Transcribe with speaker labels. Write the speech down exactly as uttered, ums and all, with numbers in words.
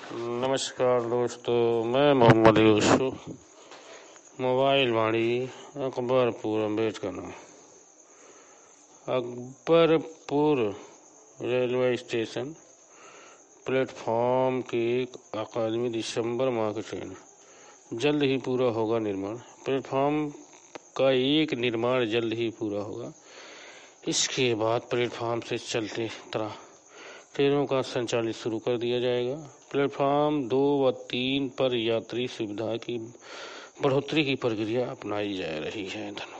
Speaker 1: नमस्कार दोस्तों, मैं Mohammad Yusuf mobile Vani Akbarpur Ambedkar. Akbarpur railway station platform की अकादमी दिसंबर माह की ट्रेन जल्द ही पूरा होगा निर्माण। प्लेटफॉर्म का एक निर्माण जल्द ही पूरा होगा। इसके बाद प्लेटफॉर्म से चलते तरह ट्रेनों का संचालित शुरू कर दिया जाएगा। प्लेटफॉर्म दो व तीन पर यात्री सुविधा की बढ़ोतरी की प्रक्रिया अपनाई जा रही है। धन्यवाद।